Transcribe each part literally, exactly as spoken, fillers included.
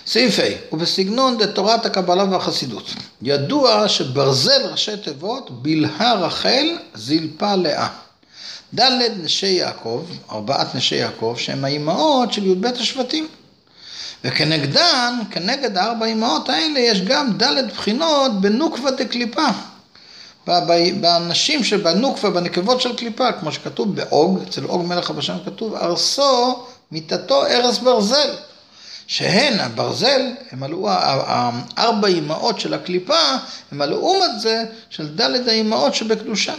סעיף A, ובסגנון דתורת הקבלה והחסידות. ידוע שברזל ראשי תיבות בלהה רחל זלפה לאה. ד' נשי יעקב, ארבעת נשי יעקב, שהם האימהות של י"ב השבטים. וכנגדן, כנגד הארבע האימהות האלה, יש גם ד' בחינות בנוקבה דקליפה. באנשים שבנוקבה, בנקבות של קליפה, כמו שכתוב באוג, אצל אוג מלך הבשן כתוב, ארסו מיתתו ארס ברזל. שהן הברזל, הם עלו, הארבע האימהות של הקליפה, הם עלו לעומת זה של ד' האימהות שבקדושה.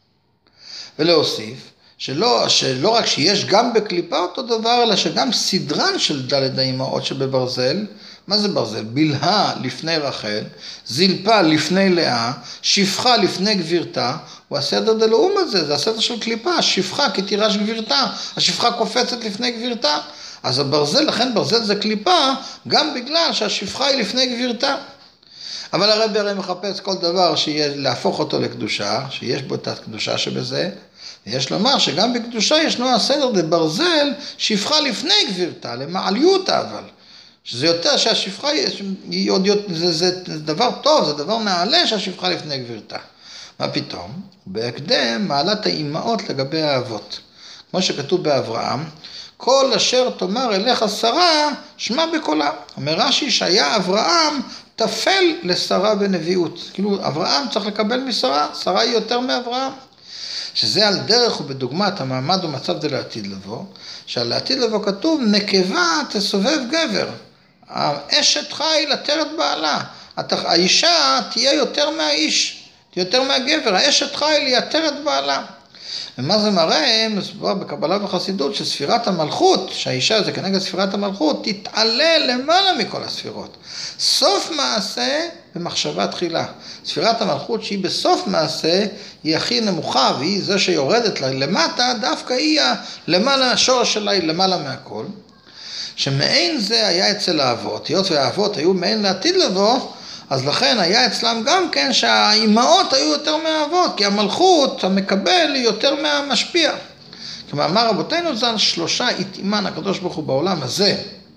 ולהוסיף, שלא, שלא רק שיש גם בקליפה אותו דבר, אלא שגם סדרן של ד' האימהות שבברזל, מה זה ברזל? בלהה לפני רחל, זלפה לפני לאה, שפחה לפני גבירתה, הוא הסדר דלאום הזה, זה הסדר של קליפה, השפחה כתירש גבירתה, השפחה קופצת לפני גבירתה, אז הברזל, לכן ברזל זה קליפה, גם בגלל שהשפחה היא לפני גבירתה. אבל הרבי הרי מחפש כל דבר שיהיה להפוך אותו לקדושה, שיש בו את הקדושה שבזה, ויש לומר שגם בקדושה ישנו הסדר דברזל, שפחה לפני גבירתה, למעליותה אבל. שזה יותר שהשפחה היא עוד יותר, זה, זה, זה דבר טוב, זה דבר נעלה שהשפחה לפני גבירתה. מה פתאום? בהקדם מעלת האימהות לגבי האבות. כמו שכתוב באברהם, כל אשר תאמר אליך שרה, שמע בקולה. אומר רש"י שהיה אברהם תפל לשרה בנביאות. כאילו אברהם צריך לקבל משרה, שרה היא יותר מאברהם. שזה על דרך ובדוגמת המעמד ומצב זה לעתיד לבוא, שעל לעתיד לבוא כתוב נקבה תסובב גבר, האשת חיל עטרת בעלה, האישה תהיה יותר מהאיש, תהיה יותר מהגבר, האשת חיל היא עטרת בעלה. ומה זה מראה? מסובר בקבלה וחסידות שספירת המלכות, שהאישה זה כנגד ספירת המלכות, תתעלה למעלה מכל הספירות. סוף מעשה במחשבה תחילה. ספירת המלכות שהיא בסוף מעשה היא הכי נמוכה, והיא זו שיורדת לה למטה, דווקא היא למעלה, השורש שלה היא למעלה מהכל. שמעין זה היה אצל האבות, היות והאבות היו מעין לעתיד לבוא, אז לכן היה אצלם גם כן שהאימהות היו יותר מהאבות, כי המלכות המקבל היא יותר מהמשפיע. כמאמר רבותינו ז"ל, שלושה יתאמן הקדוש ברוך הוא בעולם הזה,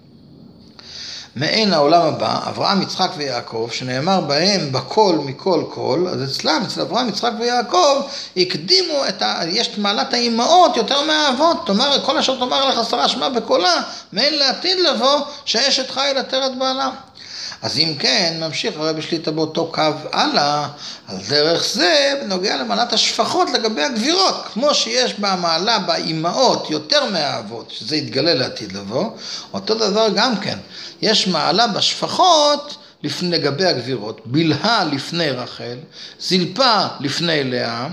מעין העולם הבא, אברהם, יצחק ויעקב, שנאמר בהם בכל מכל כל, אז אצלם, אצל אברהם, יצחק ויעקב, הקדימו את ה... יש את מעלת האימהות יותר מהאבות, תאמר, כל אשר תאמר לך שרה שמע בקולה, מעין לעתיד לבוא, שאשת חיל עטרת בעלה. אז אם כן, ממשיך הרבי שליט"א באותו קו הלאה, על דרך זה בנוגע למעלת השפחות לגבי הגבירות, כמו שיש במעלה באימהות יותר מהאבות, שזה יתגלה לעתיד לבוא, אותו דבר גם כן, יש מעלה בשפחות לפני, לגבי הגבירות, בלהה לפני רחל, זלפה לפני לאה,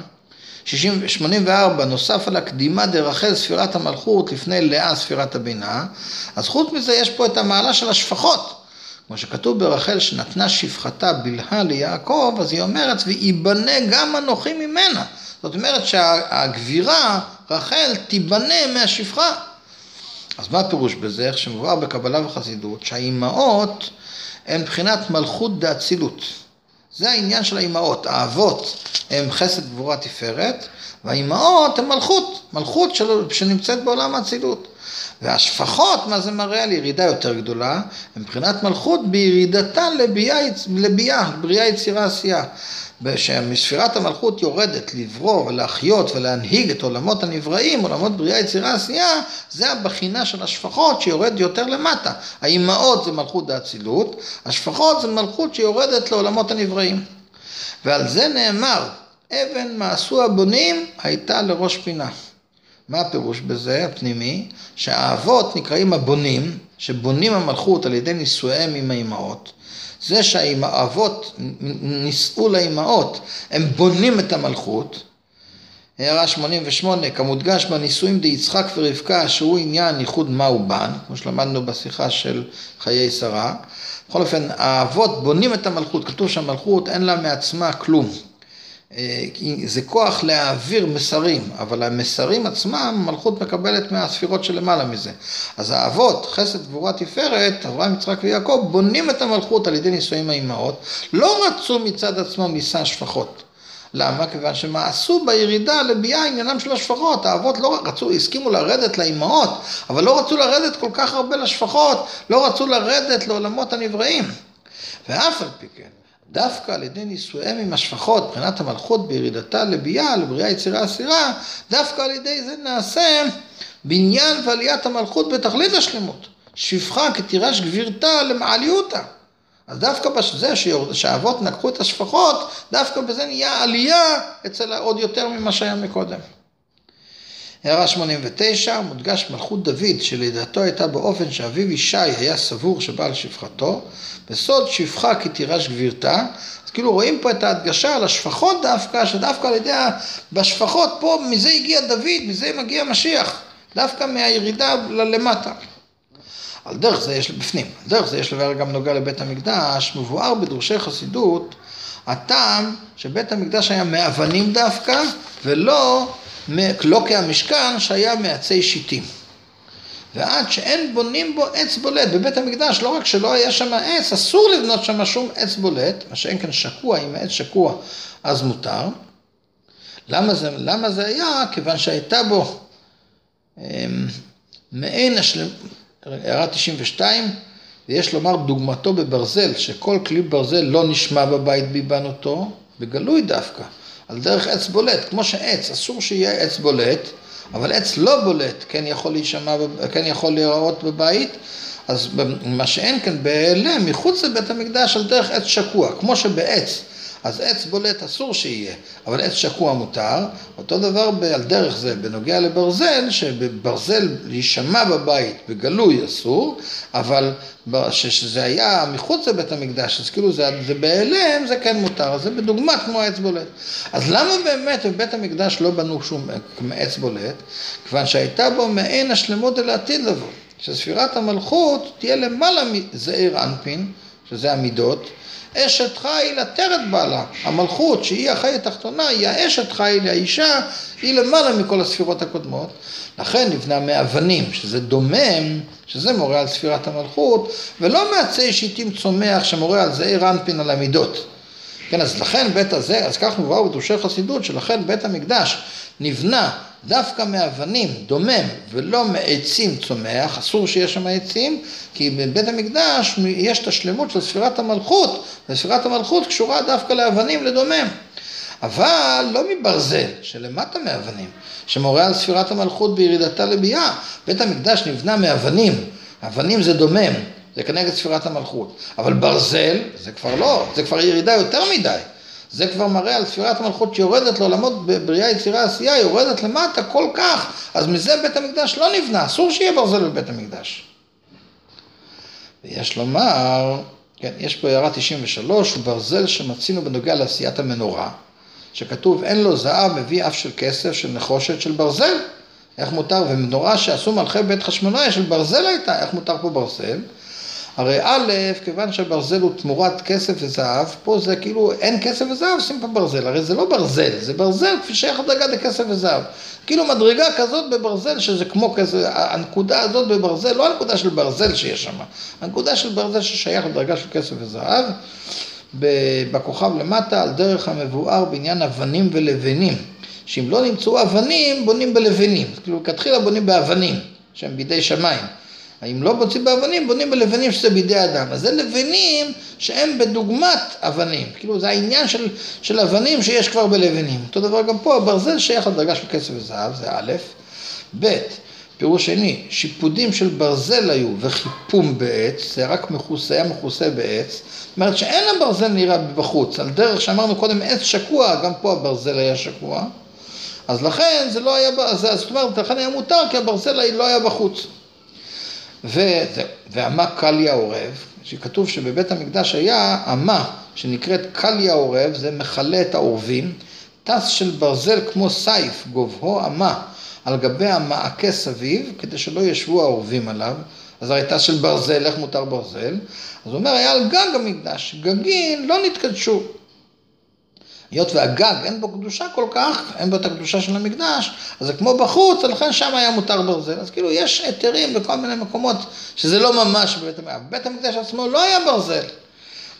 שמונים וארבע נוסף על הקדימה דרחל ספירת המלכות לפני לאה ספירת הבינה, אז חוץ מזה יש פה את המעלה של השפחות, כמו שכתוב ברחל שנתנה שפחתה בלהה ליעקב, אז היא אומרת, ויבנה גם אנוכי ממנה. זאת אומרת שהגבירה, רחל, תיבנה מהשפחה. אז מה הפירוש בזה? איך שמובא בקבלה וחסידות, שהאימהות הן מבחינת מלכות דאצילות. זה העניין של האימהות. האבות הן חסד גבורה תפארת, והאימהות הן מלכות, מלכות של... שנמצאת בעולם האצילות. והשפחות, מה זה מראה על ירידה יותר גדולה? מבחינת מלכות בירידתה לביאה, לביאה, בריאה יצירה עשייה. שמספירת המלכות יורדת לברוא ולהחיות ולהנהיג את עולמות הנבראים, עולמות בריאה יצירה עשייה, זה הבחינה של השפחות שיורד יותר למטה. האימהות זה מלכות דאצילות, השפחות זה מלכות שיורדת לעולמות הנבראים. ועל זה נאמר, אבן מעשו הבונים הייתה לראש פינה. מה הפירוש בזה, הפנימי? שהאבות נקראים הבונים, שבונים המלכות על ידי נישואיהם עם האימהות. זה שהאבות נישאו לאימהות, הם בונים את המלכות. הערה שמונים ושמונה, כמודגש בנישואים די יצחק ורבקה, שהוא עניין ייחוד מה הוא בן, כמו שלמדנו בשיחה של חיי שרה. בכל אופן, האבות בונים את המלכות, כתוב שהמלכות אין לה מעצמה כלום. זה כוח להעביר מסרים, אבל המסרים עצמם, המלכות מקבלת מהספירות שלמעלה מזה. אז האבות, חסד גבורה תפארת, אברהם, יצחק ויעקב, בונים את המלכות על ידי נישואים האימהות, לא רצו מצד עצמם נישא שפחות. למה? כיוון שמעשו בירידה לביאה עניינם של השפחות. האבות לא רצו, הסכימו לרדת לאימהות, אבל לא רצו לרדת כל כך הרבה לשפחות, לא רצו לרדת לעולמות הנבראים. ואף על פי כן, דווקא על ידי נישואיהם עם השפחות, מבחינת המלכות בירידתה לביאה, לבריאה יצירה אסירה, דווקא על ידי זה נעשה בניין ועליית המלכות בתכלית השלמות. שפחה כתירש גבירתה למעליותה. אז דווקא בזה שהאבות נקחו את השפחות, דווקא בזה נהיה עלייה אצל עוד יותר ממה שהיה מקודם. הערה שמונים ותשע, מודגש מלכות דוד שלידתו הייתה באופן שאביו ישי היה סבור שבעל שפחתו, בסוד שפחה כתירש גבירתה. אז כאילו רואים פה את ההדגשה על השפחות דווקא, שדווקא על ידי בשפחות פה מזה הגיע דוד, מזה מגיע משיח, דווקא מהירידה למטה. על דרך זה יש בפנים, על דרך זה יש לבאר גם נוגע לבית המקדש, מבואר בדורשי חסידות, הטעם שבית המקדש היה מאבנים דווקא, ולא לא כהמשכן שהיה מעצי שיטים. ועד שאין בונים בו עץ בולט, בבית המקדש לא רק שלא היה שם עץ, אסור לבנות שם שום עץ בולט, מה שאין כאן שקוע, אם העץ שקוע אז מותר. למה זה, למה זה היה? כיוון שהייתה בו מעין השלם, הערה תשעים ושתיים, ויש לומר דוגמתו בברזל, שכל כלי ברזל לא נשמע בבית ביבנותו, בגלוי דווקא, על דרך עץ בולט, כמו שעץ, אסור שיהיה עץ בולט, אבל עץ לא בולט, כן יכול להישמע, כן יכול להיראות בבית, אז מה שאין כאן באלה, מחוץ לבית המקדש על דרך עץ שקוע, כמו שבעץ, אז עץ בולט אסור שיהיה, אבל עץ שקוע מותר. אותו דבר על דרך זה, בנוגע לברזל, שבברזל להישמע בבית בגלוי אסור, אבל שזה היה מחוץ לבית המקדש, אז כאילו זה, זה באלם, זה כן מותר, זה בדוגמה כמו עץ בולט. אז למה באמת בבית המקדש לא בנו שום עץ בולט? כיוון שהייתה בו מעין השלמות אל העתיד לבוא, שספירת המלכות תהיה למעלה מזעיר אנפין, שזה המידות, אשת חיל עטרת בעלה, המלכות שהיא החי התחתונה, היא האשת חיל, האישה, היא למעלה מכל הספירות הקודמות. לכן נבנה מאבנים, שזה דומם, שזה מורה על ספירת המלכות, ולא מעצי שיטים צומח שמורה על זעיר אנפין על המידות. כן, אז לכן בית הזה, אז כך מבואר בדורשי חסידות, שלכן בית המקדש נבנה דווקא מאבנים, דומם, ולא מעצים צומח, אסור שיש שם עצים, כי בבית המקדש יש את השלמות של ספירת המלכות, וספירת המלכות קשורה דווקא לאבנים, לדומם. אבל לא מברזל, שלמטה מאבנים, שמורה על ספירת המלכות בירידתה לביאה. בית המקדש נבנה מאבנים, אבנים זה דומם, זה כנגד ספירת המלכות. אבל ברזל, זה כבר לא, זה כבר ירידה יותר מדי. זה כבר מראה על ספירת המלכות שיורדת לעולמות בבריאה יצירה עשייה, יורדת למטה כל כך, אז מזה בית המקדש לא נבנה, אסור שיהיה ברזל בבית המקדש. ויש לומר, כן, יש פה הערה תשעים ושלוש, ברזל שמצינו בנוגע לעשיית המנורה, שכתוב אין לו זהב מביא אף של כסף של נחושת של ברזל, איך מותר? ומנורה שעשו מלכי בית חשמונאי של ברזל הייתה, איך מותר פה ברזל? הרי א', כיוון שהברזל הוא תמורת כסף וזהב, פה זה כאילו אין כסף וזהב, שים פה ברזל, הרי זה לא ברזל, זה ברזל כפי שייך הדרגה לכסף וזהב. כאילו מדרגה כזאת בברזל שזה כמו כזה, הנקודה הזאת בברזל, לא הנקודה של ברזל שיש שם, הנקודה של ברזל ששייך לדרגה של כסף וזהב, בכוכב למטה על דרך המבואר בעניין אבנים ולבנים, שאם לא נמצאו אבנים, בונים בלבנים, כאילו כתחילה בונים באבנים, שהם בידי שמיים. אם לא בוצעים באבנים, בונים בלבנים שזה בידי אדם. אז זה לבנים שהם בדוגמת אבנים. כאילו זה העניין של, של אבנים שיש כבר בלבנים. אותו דבר גם פה, הברזל שייך לדרגה של כסף וזהב, זה א', ב', פירוש שני, שיפודים של ברזל היו וחיפום בעץ, זה רק מכוסה, היה מכוסה בעץ. זאת אומרת שאין הברזל נראה בחוץ. על דרך שאמרנו קודם עץ שקוע, גם פה הברזל היה שקוע. אז לכן זה לא היה, זאת אומרת, לכן היה מותר כי הברזל לא היה בחוץ. והמה קליה עורב, שכתוב שבבית המקדש היה אמה שנקראת קליה עורב, זה מחלה את העורבים, טס של ברזל כמו סייף, גובהו אמה, על גבי המעקה סביב, כדי שלא ישבו העורבים עליו, אז הרי טס של ברזל, איך מותר ברזל? אז הוא אומר, היה על גג המקדש, גגים לא נתקדשו. היות והגג אין בו קדושה כל כך, אין בו את הקדושה של המקדש, אז זה כמו בחוץ, לכן שם היה מותר ברזל. אז כאילו יש היתרים בכל מיני מקומות שזה לא ממש בבית המקדש. בית המקדש עצמו לא היה ברזל.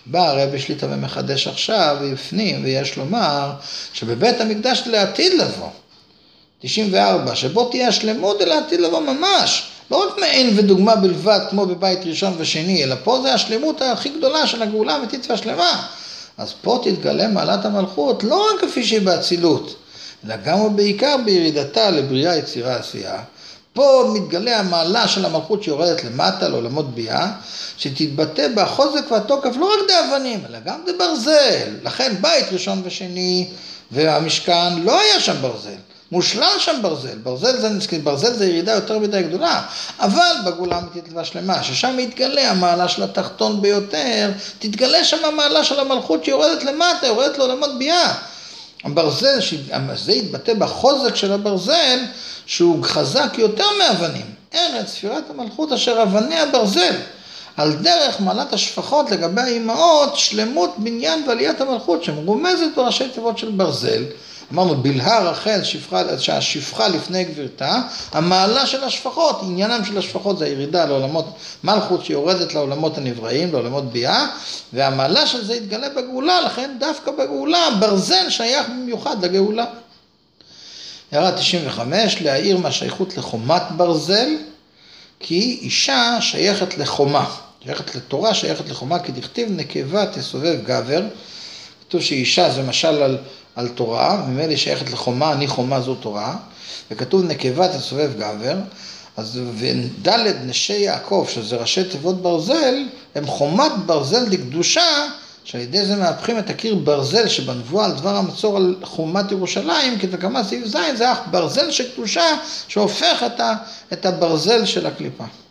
בא הרבי שליט"א ומחדש עכשיו, ויפנים, ויש לומר, שבבית המקדש לעתיד לבוא, תשעים וארבע, שבו תהיה השלמות לעתיד לבוא ממש, לא רק מעין ודוגמה בלבד, כמו בבית ראשון ושני, אלא פה זה השלמות הכי גדולה של הגאולה האמיתית והשלמה. אז פה תתגלה מעלת המלכות, לא רק כפי שהיא באצילות, אלא גם ובעיקר בירידתה לבריאה, יצירה, עשייה. פה מתגלה המעלה של המלכות שיורדת למטה, לעולמות ביאה, שתתבטא בחוזק והתוקף לא רק דאבנים, אלא גם דברזל. לכן בית ראשון ושני והמשכן לא היה שם ברזל. מושלם שם ברזל. ברזל זה, ברזל זה ירידה יותר מדי גדולה. אבל בגאולה האמיתית והשלמה, ששם יתגלה המעלה של התחתון ביותר, תתגלה שם המעלה של המלכות שיורדת למטה, יורדת לעולמות ביאה. הברזל, זה יתבטא בחוזק של הברזל, שהוא חזק יותר מאבנים. ארץ ספירת המלכות אשר אבני הברזל. על דרך מעלת השפחות לגבי האימהות, שלמות בניין ועליית המלכות, שמרומזת בראשי תיבות של ברזל. אמרנו, בלהה רחל, שפחה, שהשפחה לפני גבירתה, המעלה של השפחות, עניינם של השפחות זה הירידה לעולמות מלכות שיורדת לעולמות הנבראים, לעולמות ביאה, והמעלה של זה יתגלה בגאולה, לכן דווקא בגאולה, ברזל שייך במיוחד לגאולה. הערה תשעים וחמש, להעיר מהשייכות לחומת ברזל, כי אישה שייכת לחומה, שייכת לתורה, שייכת לחומה, כי דכתיב נקבה תסובב גבר, כתוב שאישה זה משל על, על תורה, ממילא שייכת לחומה, אני חומה זו תורה, וכתוב נקבה תסובב גבר, אז ודלת נשי יעקב, שזה ראשי תיבות ברזל, הם חומת ברזל לקדושה, שעל ידי זה מהפכים את הקיר ברזל שבנבואה על דבר המצור על חומת ירושלים, כתקמה סעיף זין, זה אך ברזל של קדושה שהופך את, ה, את הברזל של הקליפה.